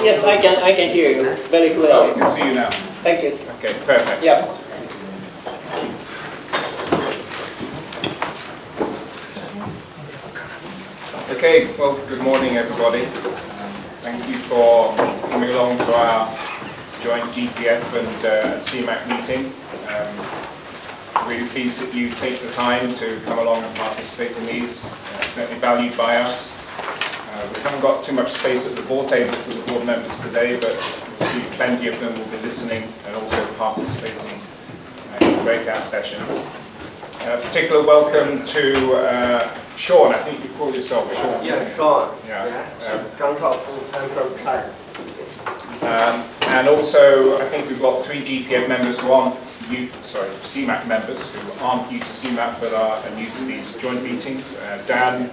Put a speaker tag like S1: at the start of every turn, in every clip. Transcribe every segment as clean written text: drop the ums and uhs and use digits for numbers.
S1: Yes, I can hear you very clearly.
S2: Oh, I can see you now.
S1: Thank you.
S2: Okay, perfect.
S1: Yeah.
S2: Okay, well, good morning, everybody. Thank you for coming along to our joint GPF and CMAC meeting. Really pleased that you take the time to come along and participate in these. Certainly valued by us. We haven't got too much space at the board table for the board members today, but we'll see plenty of them will be listening and also participating in breakout sessions. Particular welcome to Sean. I think you call yourself Sean.
S1: Yeah, Sean.
S2: Yeah.
S1: Zhang Shaofu, I'm from China.
S2: And also, I think we've got 3 GPF members who aren't CMAC members who aren't new to CMAC but are new to these joint meetings. Dan,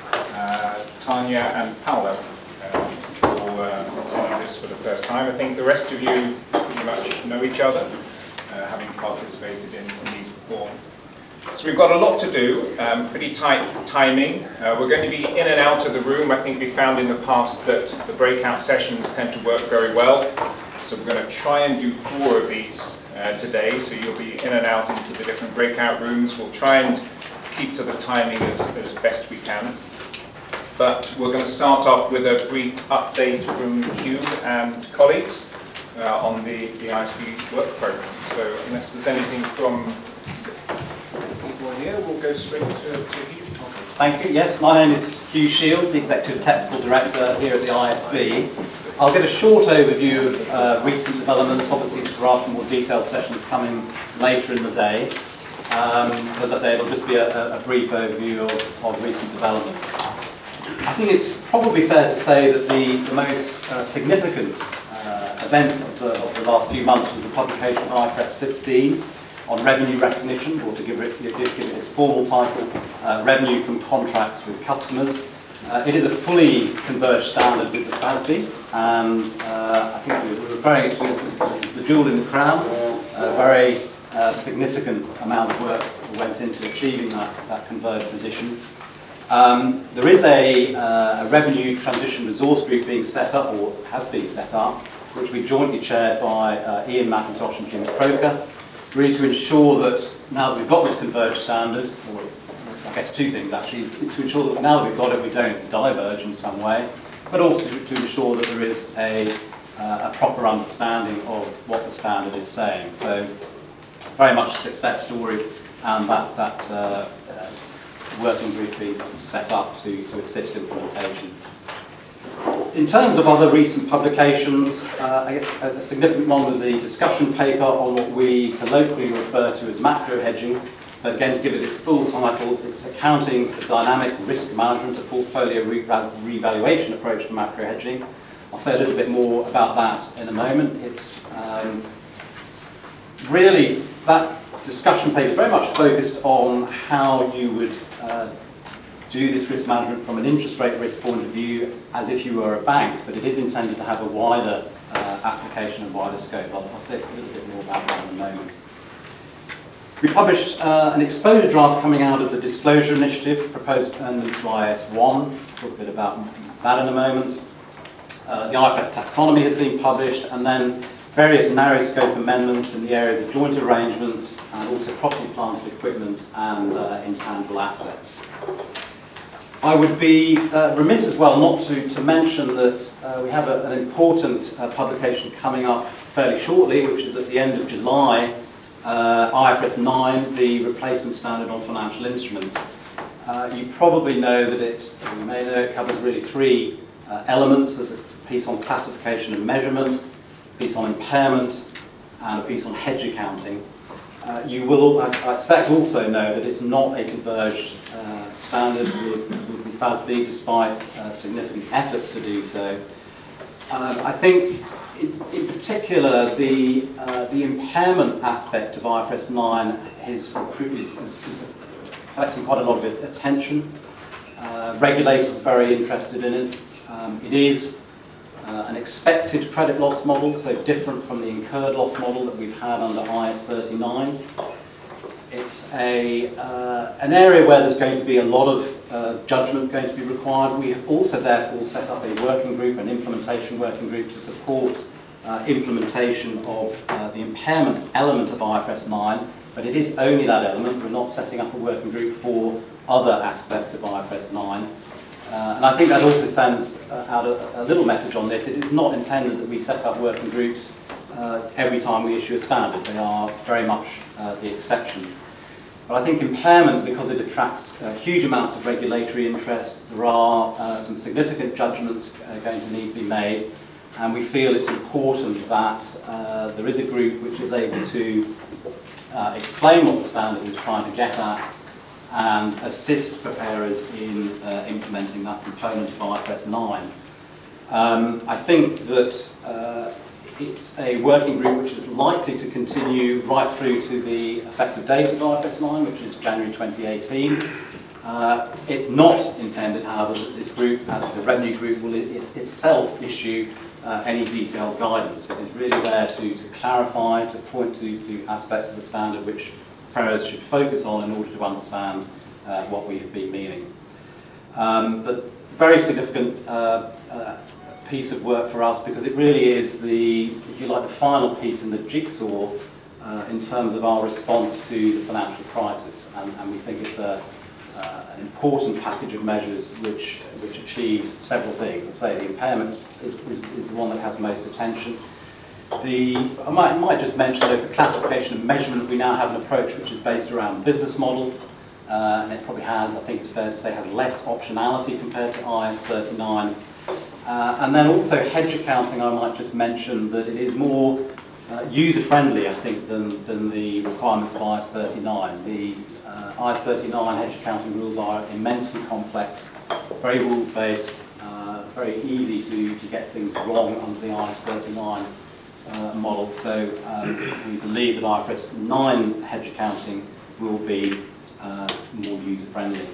S2: Tanya and Paolo all attending this for the first time. I think the rest of you pretty much know each other, having participated in these before. So we've got a lot to do, pretty tight timing. We're going to be in and out of the room. I think we found in the past that the breakout sessions tend to work very well. So we're going to try and do 4 of these today. So you'll be in and out into the different breakout rooms. We'll try and keep to the timing as best we can. But we're going to start off with a brief update from Hugh and colleagues on the ISB work programme. So unless there's anything from people here, we'll go straight to Hugh.
S3: Thank you. Yes, my name is Hugh Shields, the Executive Technical Director here at the ISB. I'll give a short overview of recent developments. Obviously, there are some more detailed sessions coming later in the day. As I say, it'll just be a brief overview of recent developments. I think it's probably fair to say that the most significant event of the last few months was the publication of IFRS 15 on revenue recognition, or to give it its formal title, revenue from contracts with customers. It is a fully converged standard with the FASB, and I think we're referring it to as the jewel in the crown. A very significant amount of work went into achieving that converged position. There is a revenue transition resource group being set up, or has been set up, which we jointly chaired by Ian McIntosh and Jim Croker, really to ensure that now that we've got this converged standard, or I guess 2 things actually, to ensure that now that we've got it, we don't diverge in some way, but also to ensure that there is a proper understanding of what the standard is saying. So very much a success story, and that working group is set up to assist implementation. In terms of other recent publications, I guess a significant one was a discussion paper on what we colloquially refer to as macro hedging. But again, to give it its full title, it's Accounting for Dynamic Risk Management, a Portfolio Revaluation Approach to Macro Hedging. I'll say a little bit more about that in a moment. It's really, that discussion paper is very much focused on how you would do this risk management from an interest rate risk point of view as if you were a bank, but it is intended to have a wider application and wider scope. I'll say a little bit more about that in a moment. We published an exposure draft coming out of the Disclosure Initiative, proposed amendments to IAS 1. I'll talk a bit about that in a moment. The IFRS taxonomy has been published, and then various narrow scope amendments in the areas of joint arrangements and also property, plant and equipment and intangible assets. I would be remiss as well not to mention that we have an important publication coming up fairly shortly, which is at the end of July, IFRS 9, the replacement standard on financial instruments. You probably know that it covers really 3 elements. There's a piece on classification and measurement, a piece on impairment, and a piece on hedge accounting. You will, I expect, also know that it's not a converged standard with the FASB, despite significant efforts to do so. I think, in particular, the impairment aspect of IFRS 9 is collecting quite a lot of attention. Regulators are very interested in it. It is an expected credit loss model, so different from the incurred loss model that we've had under IAS 39. It's an area where there's going to be a lot of judgment going to be required. We have also therefore set up a working group, an implementation working group, to support implementation of the impairment element of IFRS 9, but it is only that element. We're not setting up a working group for other aspects of IFRS 9. And I think that also sends out a little message on this. It is not intended that we set up working groups every time we issue a standard. They are very much the exception. But I think impairment, because it attracts huge amounts of regulatory interest, there are some significant judgments going to need to be made, and we feel it's important that there is a group which is able to explain what the standard is trying to get at and assist preparers in implementing that component of IFRS 9. I think that it's a working group which is likely to continue right through to the effective date of IFRS 9, which is January 2018. It's not intended, however, that this group, as the revenue group, will itself issue any detailed guidance. It is really there to clarify, to point to aspects of the standard which preparers should focus on in order to understand what we have been meaning. But very significant piece of work for us, because it really is the, if you like, the final piece in the jigsaw in terms of our response to the financial crisis, and we think it's an important package of measures which achieves several things. I say the impairment is the one that has most attention. I might just mention that the classification and measurement, we now have an approach which is based around the business model, and it probably has, I think it's fair to say, has less optionality compared to IAS 39. And then also hedge accounting, I might just mention that it is more user-friendly, I think, than the requirements of IAS 39. The IAS 39 hedge accounting rules are immensely complex, very rules-based, very easy to get things wrong under the IAS 39 model. So we believe that IFRS 9 hedge accounting will be more user-friendly.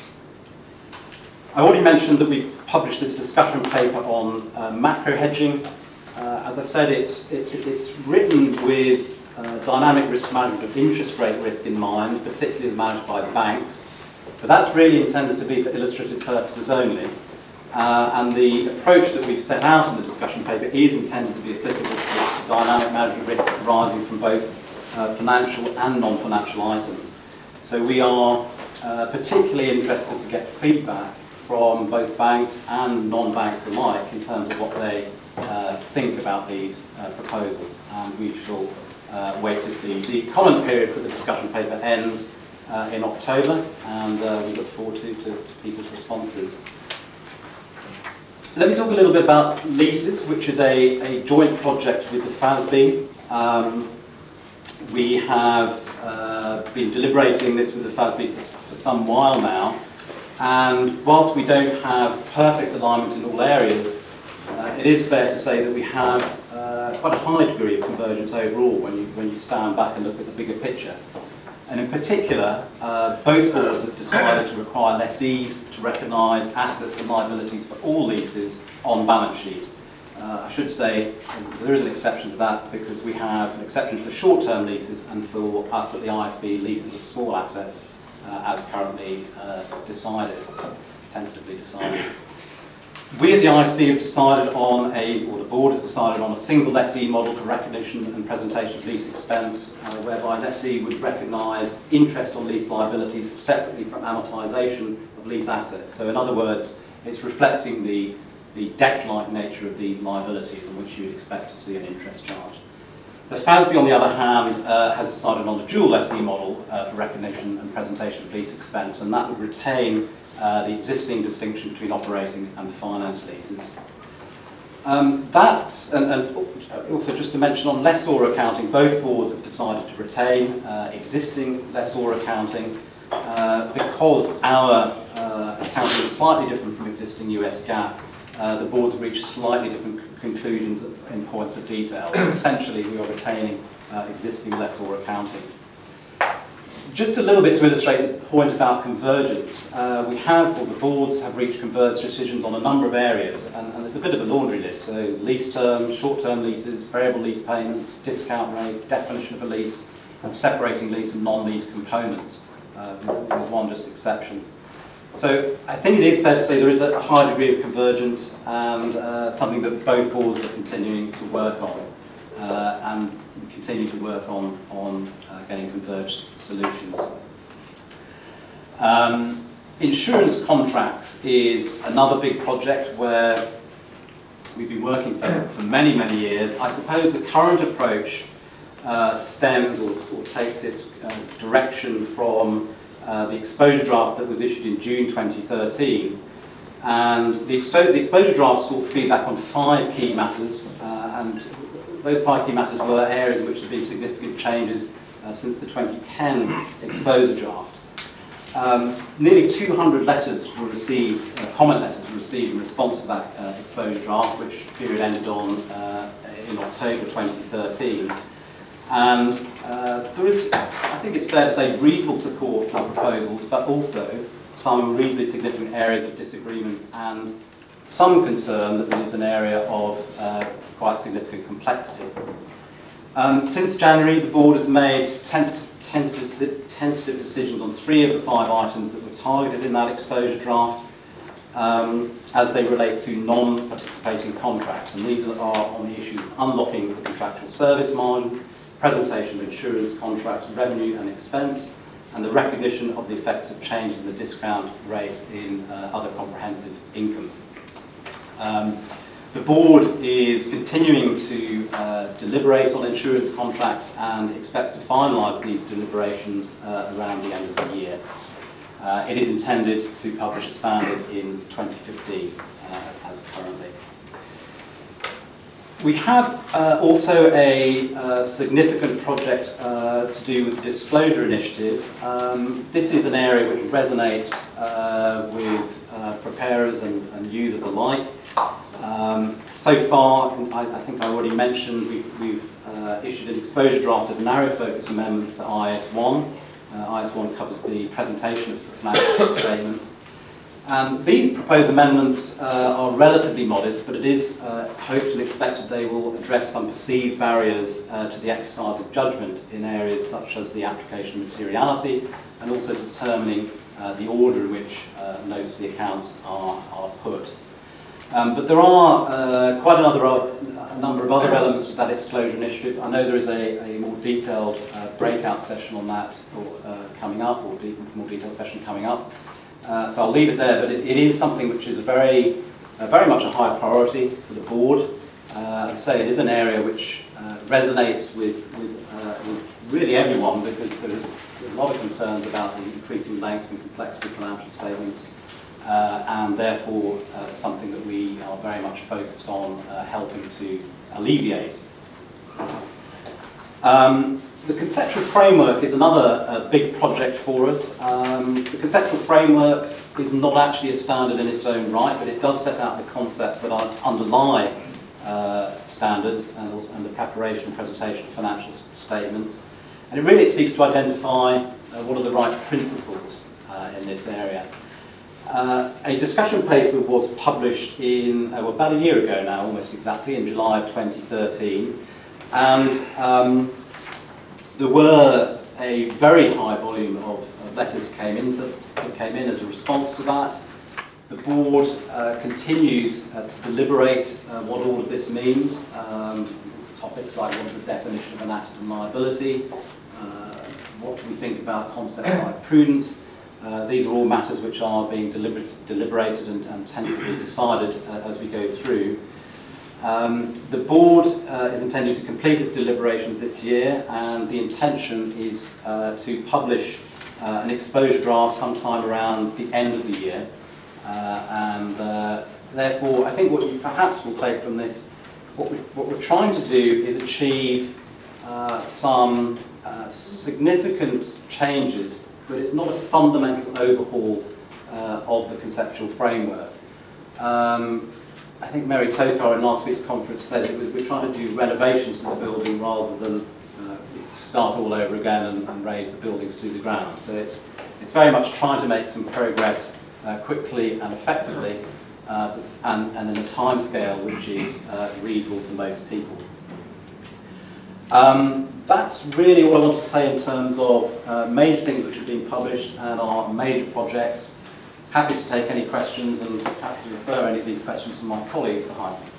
S3: I already mentioned that we published this discussion paper on macro hedging. As I said, it's written with dynamic risk management of interest rate risk in mind, particularly as managed by banks. But that's really intended to be for illustrative purposes only. And the approach that we've set out in the discussion paper is intended to be applicable to dynamic management risks arising from both financial and non-financial items. So we are particularly interested to get feedback from both banks and non-banks alike in terms of what they think about these proposals, and we shall wait to see. The comment period for the discussion paper ends in October, and we look forward to people's responses. Let me talk a little bit about leases, which is a joint project with the FASB. We have been deliberating this with the FASB for some while now, and whilst we don't have perfect alignment in all areas, it is fair to say that we have quite a high degree of convergence overall when you stand back and look at the bigger picture. And in particular, both boards have decided to require lessees to recognise assets and liabilities for all leases on balance sheet. I should say there is an exception to that, because we have an exception for short-term leases and for us at the ISB, leases of small assets as currently tentatively decided. We at the ISB have decided on or the board has decided on a single lessee model for recognition and presentation of lease expense, whereby lessee would recognise interest on lease liabilities separately from amortisation of lease assets. So in other words, it's reflecting the debt-like nature of these liabilities, in which you'd expect to see an interest charge. The FASB, on the other hand, has decided on a dual lessee model for recognition and presentation of lease expense, and that would retain the existing distinction between operating and finance leases. And also just to mention on lessor accounting, both boards have decided to retain existing lessor accounting because our accounting is slightly different from existing US GAAP. The boards reached slightly different conclusions in points of detail. Essentially, we are retaining existing lessor accounting. Just a little bit to illustrate the point about convergence, the boards have reached converged decisions on a number of areas, and there's a bit of a laundry list. So lease terms, short-term leases, variable lease payments, discount rate, definition of a lease, and separating lease and non-lease components, with one just exception. So I think it is fair to say there is a high degree of convergence and something that both boards are continuing to work on and continue to work on getting converged solutions. Insurance contracts is another big project where we've been working for many, many years. I suppose the current approach stems or takes its direction from the exposure draft that was issued in June 2013. And the exposure draft sought feedback on 5 key matters, and those 5 key matters were areas in which there have been significant changes since the 2010 exposure draft. Nearly 200 letters were received, comment letters were received in response to that exposure draft, which period ended on in October 2013. And there is, I think it's fair to say, reasonable support for proposals, but also some reasonably significant areas of disagreement and some concern that there is an area of quite significant complexity. Since January, the board has made tentative decisions on 3 of the 5 items that were targeted in that exposure draft as they relate to non-participating contracts. And these are on the issues of unlocking the contractual service margin, presentation of insurance contracts, revenue and expense, and the recognition of the effects of changes in the discount rate in other comprehensive income. The board is continuing to deliberate on insurance contracts and expects to finalise these deliberations around the end of the year. It is intended to publish a standard in 2015 as currently. We have also a significant project to do with the disclosure initiative. This is an area which resonates with preparers and users alike. So far, I think I already mentioned, we've issued an exposure draft of narrow focus amendments to IS1. IS1 covers the presentation of financial statements. These proposed amendments are relatively modest, but it is hoped and expected they will address some perceived barriers to the exercise of judgment in areas such as the application of materiality and also determining the order in which notes of the accounts are put. But there are quite a number of other elements of that disclosure initiative. I know there is a more detailed breakout session on that coming up, or more detailed session coming up. So I'll leave it there, but it is something which is very much a high priority for the board. As I say, it is an area which resonates with really everyone, because there is a lot of concerns about the increasing length and complexity of financial statements, and therefore something that we are very much focused on helping to alleviate. The conceptual framework is another big project for us. The conceptual framework is not actually a standard in its own right, but it does set out the concepts that underlie standards and the preparation and presentation of financial statements. And it really seeks to identify what are the right principles in this area. A discussion paper was published in about a year ago now, almost exactly, in July of 2013. And there were a very high volume of letters that came in as a response to that. The board continues to deliberate what all of this means. Topics like what's the definition of an asset and liability, what do we think about concepts like prudence. These are all matters which are being deliberated and tentatively decided as we go through. The board is intending to complete its deliberations this year, and the intention is to publish an exposure draft sometime around the end of the year. Therefore, I think what you perhaps will take from this, what we're trying to do is achieve some significant changes, but it's not a fundamental overhaul of the conceptual framework. I think Mary Tokar in last week's conference said that we're trying to do renovations to the building rather than start all over again and raise the buildings to the ground. So it's very much trying to make some progress quickly and effectively, and in a time scale which is reasonable to most people. That's really all I want to say in terms of major things which have been published and are major projects. happy to take any questions and happy to refer any of these questions to my colleagues behind me.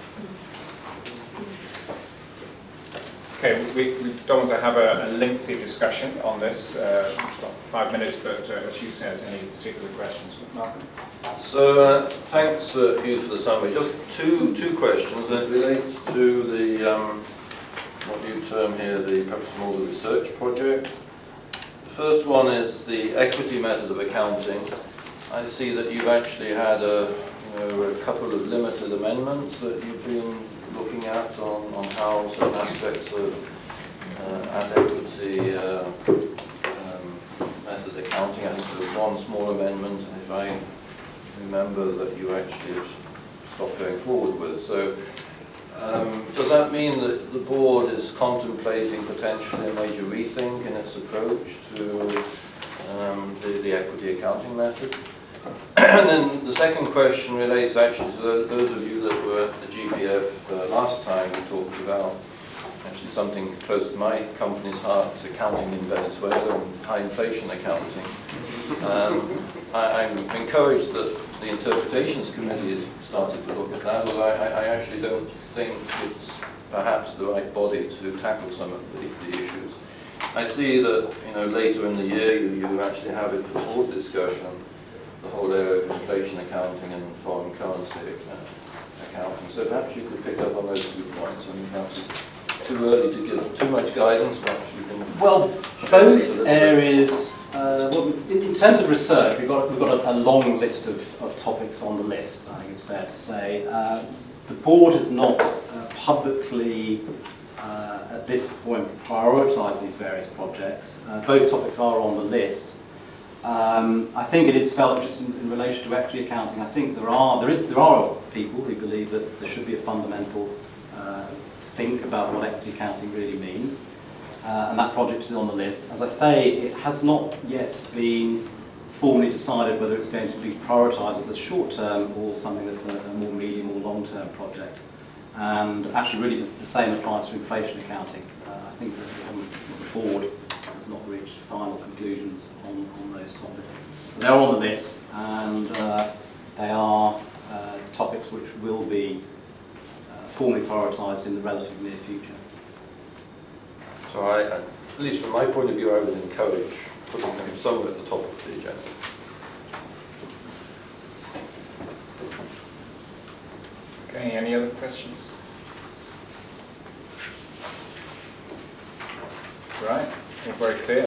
S2: Okay, we don't want to have a lengthy discussion on this, it's not 5 minutes, but as Hugh says, any particular questions? Malcolm?
S4: So thanks, Hugh, for the summary. Just two questions that relate to the, what you term here, perhaps more the research project. The first one is the equity method of accounting. I see that you've actually had a couple of limited amendments that you've been looking at on how certain aspects of ad equity method accounting. I think there was one small amendment, and if I remember, that you actually have stopped going forward with. So does that mean that the board is contemplating potentially a major rethink in its approach to the equity accounting method? And then the second question relates actually to those of you that were at the GPF last time. We talked about actually something close to my company's heart, accounting in Venezuela and high inflation accounting. I'm encouraged that the Interpretations Committee has started to look at that, although I actually don't think it's perhaps the right body to tackle some of the issues. I see that later in the year you actually have it for board discussion, the whole area of inflation accounting and foreign currency accounting. So perhaps you could pick up on those 2 points, and perhaps it's too early to give too much guidance. Perhaps you can.
S3: Well, both areas. Well, in terms of research, we've got a long list of topics on the list. I think it's fair to say the board has not publicly at this point prioritised these various projects. Both topics are on the list. I think it is felt just in relation to equity accounting. I think there are people who believe that there should be a fundamental think about what equity accounting really means, and that project is on the list. As I say, it has not yet been formally decided whether it's going to be prioritised as a short-term or something that's a more medium or long-term project. And actually, really, the same applies to inflation accounting. I think that the board has not reached final conclusions on those topics. They're on the list, and they are topics which will be formally prioritised in the relatively near future.
S4: So at least from my point of view, I would encourage putting them somewhere at the top of the agenda.
S2: Okay, any other questions? Right, all very clear.